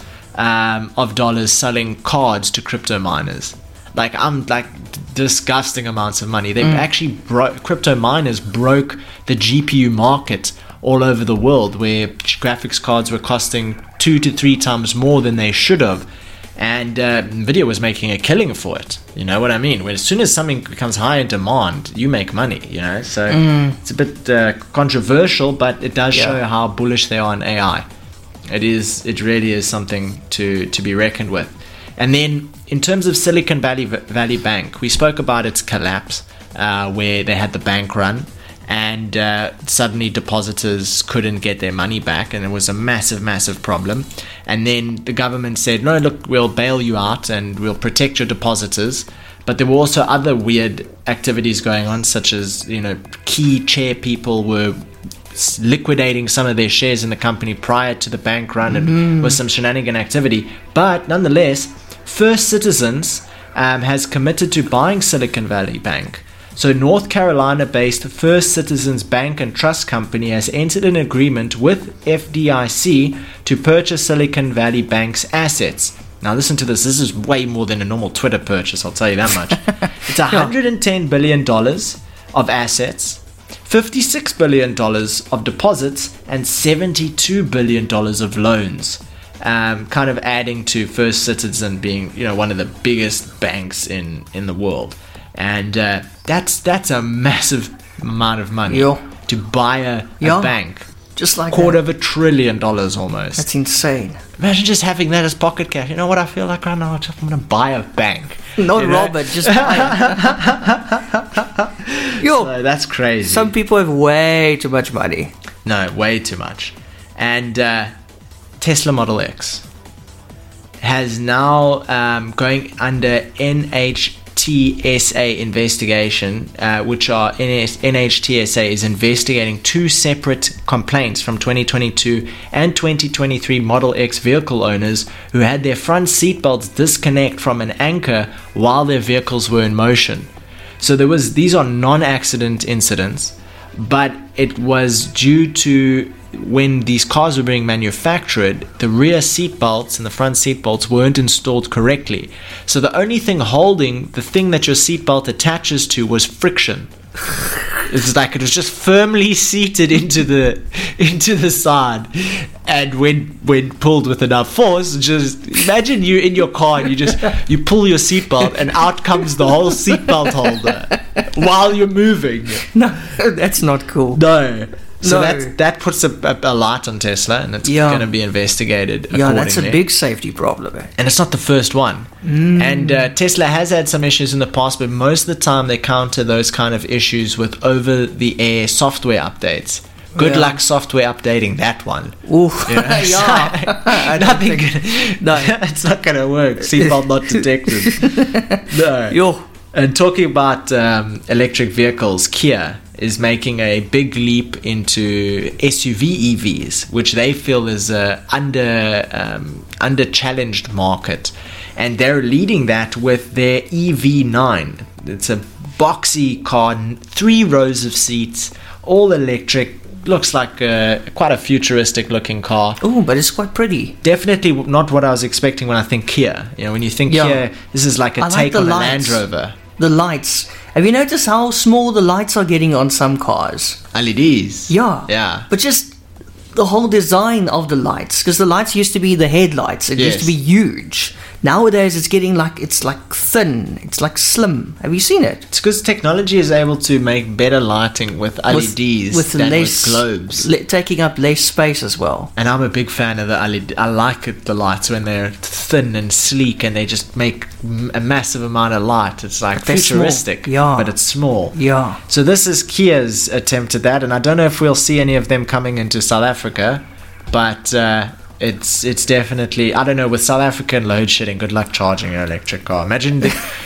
of dollars selling cards to crypto miners. Like disgusting amounts of money. They actually crypto miners broke the GPU market all over the world, where graphics cards were costing 2 to 3 times more than they should have. And NVIDIA was making a killing for it. You know what I mean? When as soon as something becomes high in demand, you make money, you know? So it's a bit controversial, but it does show how bullish they are on AI. It really is something to be reckoned with. And then in terms of Silicon Valley Bank, we spoke about its collapse, where they had the bank run, and suddenly depositors couldn't get their money back, and it was a massive problem. And then the government said, no, look, we'll bail you out and we'll protect your depositors. But there were also other weird activities going on, such as, you know, key chair people were liquidating some of their shares in the company prior to the bank run, and was some shenanigan activity. But nonetheless, First Citizens has committed to buying Silicon Valley Bank. So North Carolina-based First Citizens Bank and Trust Company has entered an agreement with FDIC to purchase Silicon Valley Bank's assets. Now listen to this. This is way more than a normal Twitter purchase, I'll tell you that much. It's $110 billion of assets, $56 billion of deposits, and $72 billion of loans. Kind of adding to First Citizen being, you know, one of the biggest banks in the world. And that's a massive amount of money to buy a bank. Just like $250 billion almost. That's insane. Imagine just having that as pocket cash. You know what I feel like right now? I'm going to buy a bank. Not Robert, just buy it. So that's crazy. Some people have way too much money. No, way too much. And Tesla Model X has now going under NHTSA investigation, which are NHTSA is investigating 2 separate complaints from 2022 and 2023 Model X vehicle owners who had their front seatbelts disconnect from an anchor while their vehicles were in motion. So these are non-accident incidents, but it was due to when these cars were being manufactured, the rear seat belts and the front seat belts weren't installed correctly. So the only thing holding the thing that your seat belt attaches to was friction. It's like it was just firmly seated into the side, and when pulled with enough force, just imagine you in your car and you pull your seatbelt and out comes the whole seatbelt holder while you're moving. No, that's not cool. No. So that puts a light on Tesla, and it's going to be investigated accordingly. Yeah, that's a big safety problem. And it's not the first one. And Tesla has had some issues in the past, but most of the time they counter those kind of issues with over-the-air software updates. Good luck software updating that one. Oof. You know? No, it's not going to work. Seatbelt not detected. No. And talking about electric vehicles, Kia is making a big leap into SUV EVs, which they feel is a under challenged market, and they're leading that with their EV9. It's a boxy car, 3 rows of seats, all electric. Looks like quite a futuristic looking car. Oh, but it's quite pretty. Definitely not what I was expecting when I think Kia. You know, when you think Kia, this is like a take on a Land Rover. The lights. Have you noticed how small the lights are getting on some cars? LEDs. Yeah. But just the whole design of the lights, because the lights used to be the headlights. It used to be huge. Nowadays, it's getting like thin. It's like slim. Have you seen it? It's because technology is able to make better lighting with LEDs than with globes. Taking up less space as well. And I'm a big fan of the LED. I like the lights when they're thin and sleek and they just make a massive amount of light. It's like futuristic, but it's small. Yeah. So this is Kia's attempt at that, and I don't know if we'll see any of them coming into South Africa, but it's definitely, I don't know, with South African load shedding, good luck charging your electric car. Imagine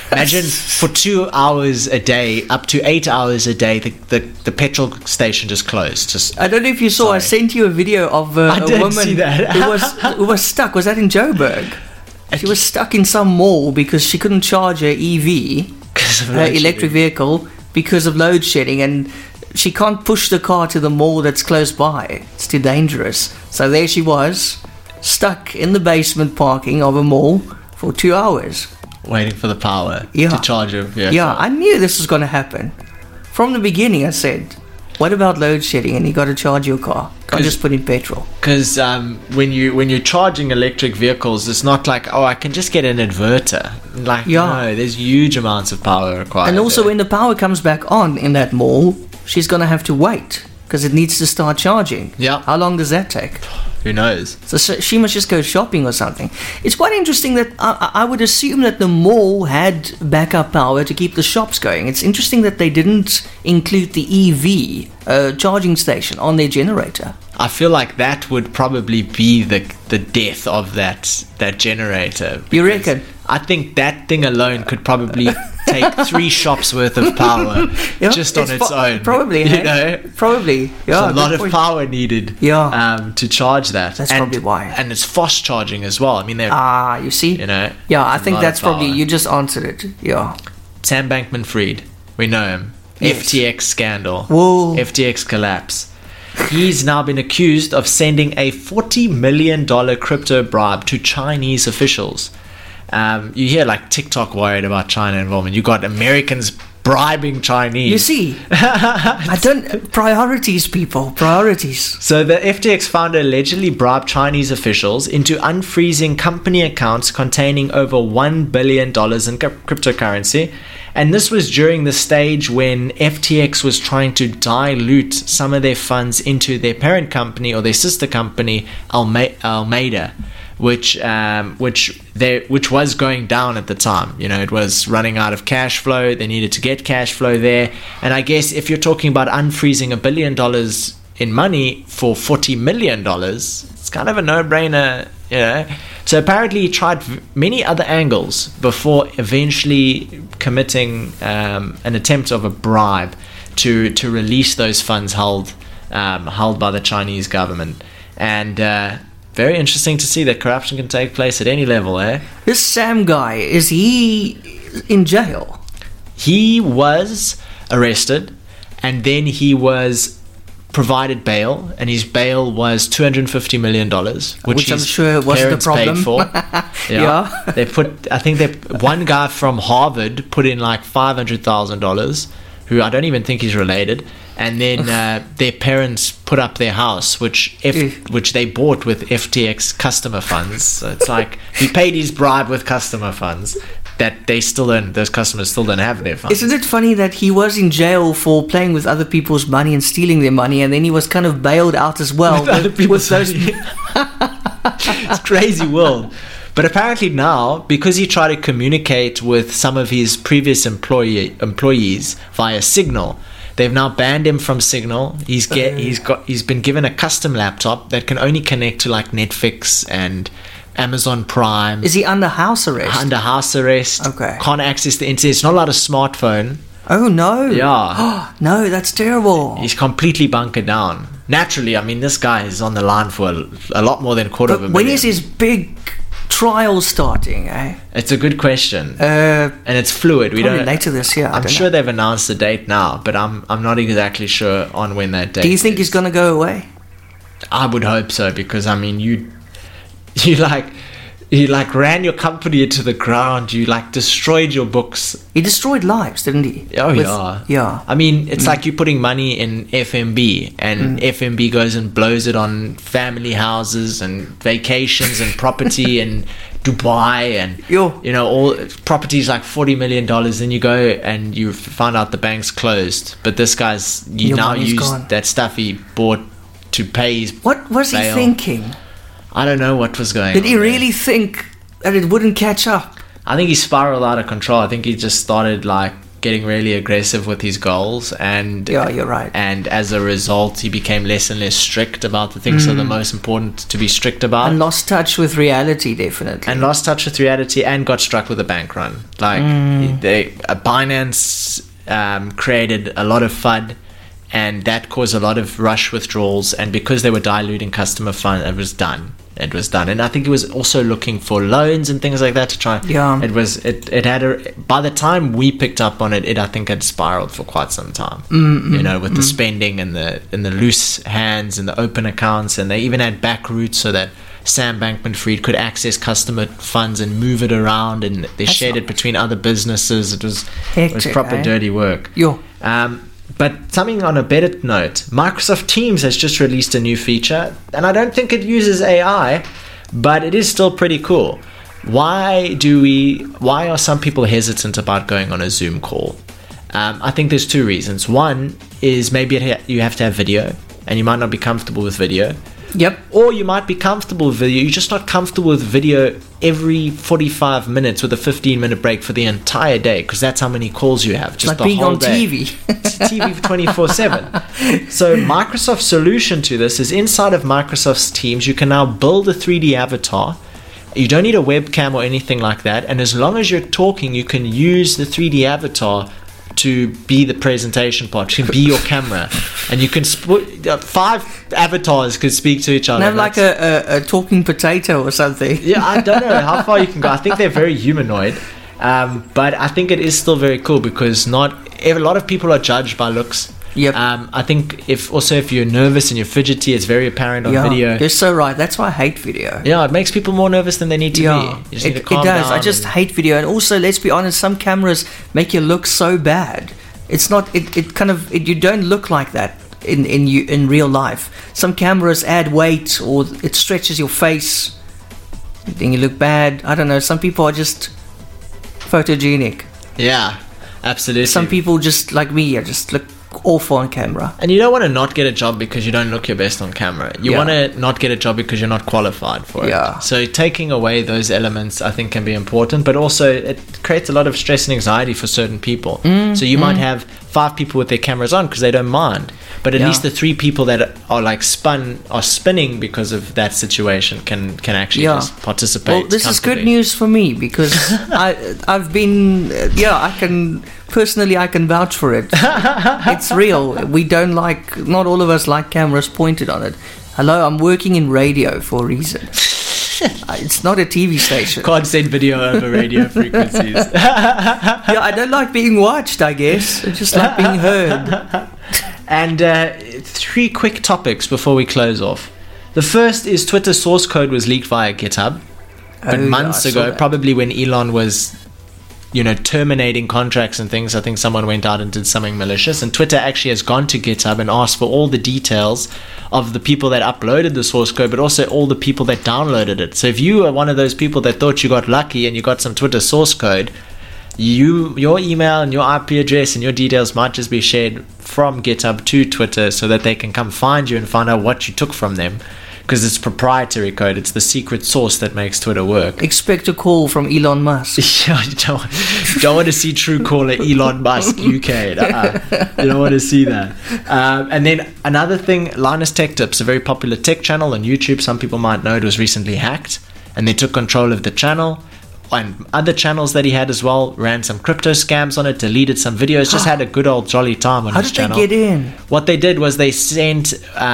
for 2 hours a day, up to 8 hours a day, the petrol station just closed. I don't know if you saw, I sent you a video of a woman see that. who was stuck. Was that in Joburg? She was stuck in some mall because she couldn't charge her EV, her electric vehicle, because of load shedding, and she can't push the car to the mall that's close by. It's too dangerous. So there she was, stuck in the basement parking of a mall for 2 hours. Waiting for the power to charge her vehicle. Yeah, I knew this was going to happen. From the beginning I said, what about load shedding and you got to charge your car? Can't just put in petrol. Because when you're charging electric vehicles, it's not like, I can just get an inverter. Like, no, there's huge amounts of power required. And also when the power comes back on in that mall, she's going to have to wait because it needs to start charging. Yeah. How long does that take? Who knows? So she must just go shopping or something. It's quite interesting that I would assume that the mall had backup power to keep the shops going. It's interesting that they didn't include the EV charging station on their generator. I feel like that would probably be the death of that generator. You reckon? I think that thing alone could probably take 3 shops worth of power just on its own. Probably, probably. Yeah, there's a lot of power needed to charge that. That's probably why. And it's fast charging as well. I mean, you see? Yeah, I think that's probably, you just answered it. Yeah. Sam Bankman-Fried, we know him. Yes. FTX scandal. Whoa. FTX collapse. He's now been accused of sending a $40 million crypto bribe to Chinese officials. You hear like TikTok worried about China involvement. You got Americans bribing Chinese. You see, priorities, people, priorities. So the FTX founder allegedly bribed Chinese officials into unfreezing company accounts containing over $1 billion in cryptocurrency. And this was during the stage when FTX was trying to dilute some of their funds into their parent company or their sister company, Alameda, which was going down at the time. It was running out of cash flow. They needed to get cash flow there. And I guess if you're talking about unfreezing $1 billion in money for $40 million, it's kind of a no-brainer, So apparently he tried many other angles before eventually committing an attempt of a bribe to release those funds held by the Chinese government. And very interesting to see that corruption can take place at any level, eh? This Sam guy, is he in jail? He was arrested, and then he was provided bail, and his bail was $250 million, which I'm sure wasn't the problem. Paid for. One guy from Harvard put in like $500,000, who I don't even think he's related. And then their parents put up their house, which they bought with FTX customer funds. So it's like he paid his bribe with customer funds that those customers still don't have their funds. Isn't it funny that he was in jail for playing with other people's money and stealing their money, and then he was kind of bailed out as well with those. It's crazy world. But apparently now, because he tried to communicate with some of his previous employees via Signal, they've now banned him from Signal. He's been given a custom laptop that can only connect to like Netflix and Amazon Prime. Is he under house arrest? Under house arrest. Okay. Can't access the internet. It's not allowed a smartphone. Oh no. Yeah. No, that's terrible. He's completely bunkered down. Naturally, I mean, this guy is on the line for a lot more than a quarter of a million. When is his big trial starting, eh? It's a good question. And it's fluid. We don't later this year. I'm sure they've announced the date now, but I'm not exactly sure on when that date is. Do you think he's going to go away? I would hope so, because I mean you ran your company into the ground. You destroyed your books. He destroyed lives, didn't he? Oh, yeah. I mean, it's like you putting money in FMB, and FMB goes and blows it on family houses and vacations and property and Dubai and Yo. you know, all properties like $40 million. Then you go and you find out the bank's closed, but this guy's Your now money's used gone. that stuff he bought to pay his What was he bail. thinking? I don't know what was going Did on he there. really think that it wouldn't catch up? I think he spiraled out of control. I think he just started like getting really aggressive with his goals, and Yeah, you're right. and as a result he became less and less strict about the things that are the most important to be strict about, And lost touch with reality, definitely. and lost touch with reality, and got struck with a bank run. Like Binance created a lot of FUD, and that caused a lot of rush withdrawals, and because they were diluting customer fund, it was done. And I think it was also looking for loans and things like that to try. Yeah. It had by the time we picked up on it I think had spiraled for quite some time. You know, with the spending and the loose hands and the open accounts, and they even had back routes so that Sam Bankman-Fried could access customer funds and move it around, and they shared it between other businesses. It was Hectic, proper eh? dirty work. Yo. But something on a better note, Microsoft Teams has just released a new feature, and I don't think it uses AI, but it is still pretty cool. Why are some people hesitant about going on a Zoom call? I think there's two reasons. One is maybe you have to have video, and you might not be comfortable with video. Yep. Or you might be comfortable with video, you're just not comfortable with video every 45 minutes with a 15-minute break for the entire day, because that's how many calls you have. Just Like the being whole on day. TV. TV 24/7. So Microsoft's solution to this is inside of Microsoft's Teams, you can now build a 3D avatar. You don't need a webcam or anything like that, and as long as you're talking, you can use the 3D avatar to be the presentation part, to be your camera, and you can 5 avatars could speak to each other. And have like a talking potato or something. Yeah, I don't know how far you can go. I think they're very humanoid, but I think it is still very cool, because a lot of people are judged by looks. Yep. I think if you're nervous and you're fidgety, it's very apparent on video. You're so right. That's why I hate video. Yeah, it makes people more nervous than they need to be. You just need to It calm does. I down just and- hate video. And also, let's be honest, some cameras make you look so bad. It's not. You don't look like that in real life. Some cameras add weight, or it stretches your face, then you look bad. I don't know. Some people are just photogenic. Yeah, absolutely. Some people, just like me, just look awful on camera. And you don't want to not get a job because you don't look your best on camera. You Yeah. want to not get a job because you're not qualified for it. Yeah. So taking away those elements, I think, can be important, but also it creates a lot of stress and anxiety for certain people. So you might have 5 people with their cameras on because they don't mind, but at Yeah. least the 3 people that are spinning because of that situation can actually Yeah. just participate. Well, this is good comfortably. news for me, because I've been I can vouch for it. It's real. Not all of us like cameras pointed on it. Hello, I'm working in radio for a reason. It's not a TV station. Can't send video over radio frequencies. Yeah, I don't like being watched, I guess. I just like being heard. And 3 quick topics before we close off. The first is Twitter source code was leaked via GitHub, but Oh, yeah, months I saw ago, that. probably when Elon was, terminating contracts and things. I think someone went out and did something malicious, and Twitter actually has gone to GitHub and asked for all the details of the people that uploaded the source code, but also all the people that downloaded it. So if you are one of those people that thought you got lucky and you got some Twitter source code, your email and your IP address and your details might just be shared from GitHub to Twitter, so that they can come find you and find out what you took from them, because it's proprietary code. It's the secret source that makes Twitter work. Expect a call from Elon Musk. Yeah, you don't want to see Truecaller Elon Musk UK. You don't want to see that. And then another thing, Linus Tech Tips, a very popular tech channel on YouTube. Some people might know it was recently hacked, and they took control of the channel. And other channels that he had as well, ran some crypto scams on it, deleted some videos, just had a good old jolly time on How his did they channel. get in? What they did was they sent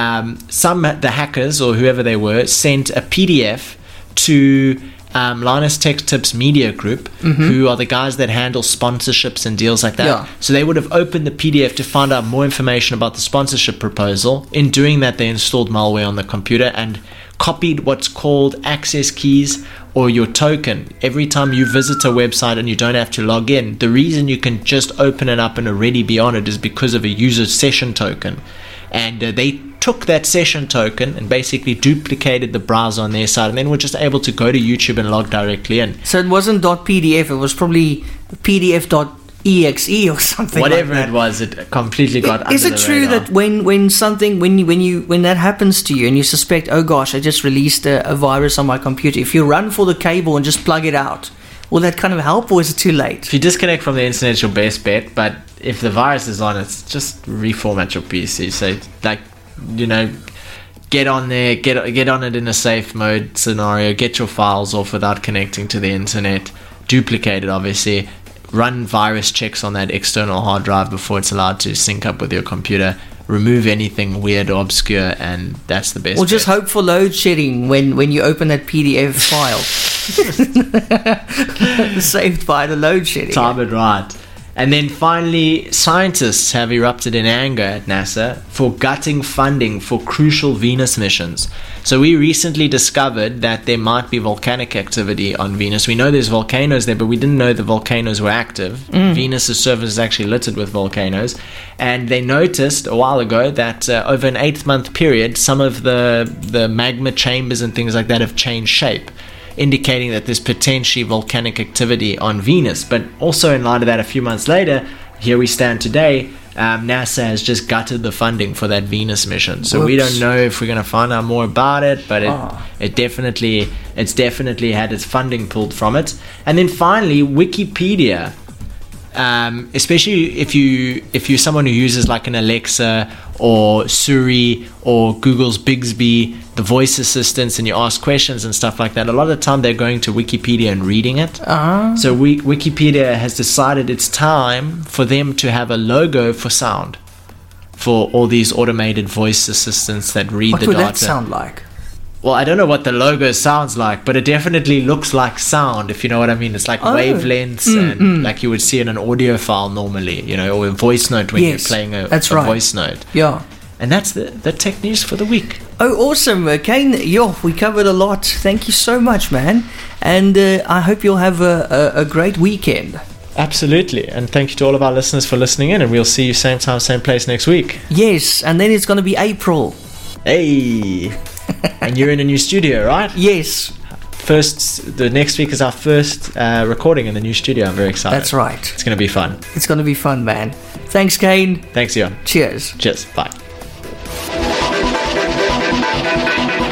the hackers, or whoever they were, sent a PDF to Linus Tech Tips Media Group, who are the guys that handle sponsorships and deals like that. Yeah. So they would have opened the PDF to find out more information about the sponsorship proposal. In doing that, they installed malware on the computer and copied what's called access keys, or your token. Every time you visit a website and you don't have to log in, the reason you can just open it up and already be on it is because of a user session token. And they took that session token and basically duplicated the browser on their side, and then were just able to go to YouTube and log directly in. So it wasn't .pdf, it was probably PDF.exe or something. Whatever like that. it was, it completely got under Is it the true radar. that when that happens to you and you suspect, oh gosh, I just released a virus on my computer, if you run for the cable and just plug it out, will that kind of help, or is it too late? If you disconnect from the internet, it's your best bet. But if the virus is on, it's just reformat your PC. So, like, you know, get on there, get on it in a safe mode scenario. Get your files off without connecting to the internet. Duplicate it, obviously. Run virus checks on that external hard drive before it's allowed to sync up with your computer. Remove anything weird or obscure, and that's the best. Or just bet. hope for load shedding when you open that PDF file. Saved by the load shedding. Time it right. And then finally, scientists have erupted in anger at NASA for gutting funding for crucial Venus missions. So we recently discovered that there might be volcanic activity on Venus. We know there's volcanoes there, but we didn't know the volcanoes were active. Venus's surface is actually littered with volcanoes. And they noticed a while ago that over an 8-month period, some of the magma chambers and things like that have changed shape, indicating that there's potentially volcanic activity on Venus. But also in light of that, a few months later, here we stand today, NASA has just gutted the funding for that Venus mission. So we don't know if we're going to find out more about it, but it's definitely had its funding pulled from it. And then finally, Wikipedia. Especially if you're someone who uses like an Alexa or Siri or Google's Bixby, the voice assistants, and you ask questions and stuff like that, a lot of the time they're going to Wikipedia and reading it. So Wikipedia has decided it's time for them to have a logo for sound for all these automated voice assistants that read What the would data. that sound like? Well, I don't know what the logo sounds like, but it definitely looks like sound, if you know what I mean. It's like wavelengths and like you would see in an audio file normally, you know, or a voice note when you're playing a voice note. Yeah. And that's the tech news for the week. Oh, awesome. Kane, we covered a lot. Thank you so much, man. And I hope you'll have a great weekend. Absolutely. And thank you to all of our listeners for listening in, and we'll see you same time, same place next week. Yes, and then it's going to be April. Hey! And you're in a new studio, right? Yes. The next week is our first recording in the new studio. I'm very excited. That's right. It's going to be fun. It's going to be fun, man. Thanks, Kane. Thanks, Jan. Cheers. Cheers. Bye.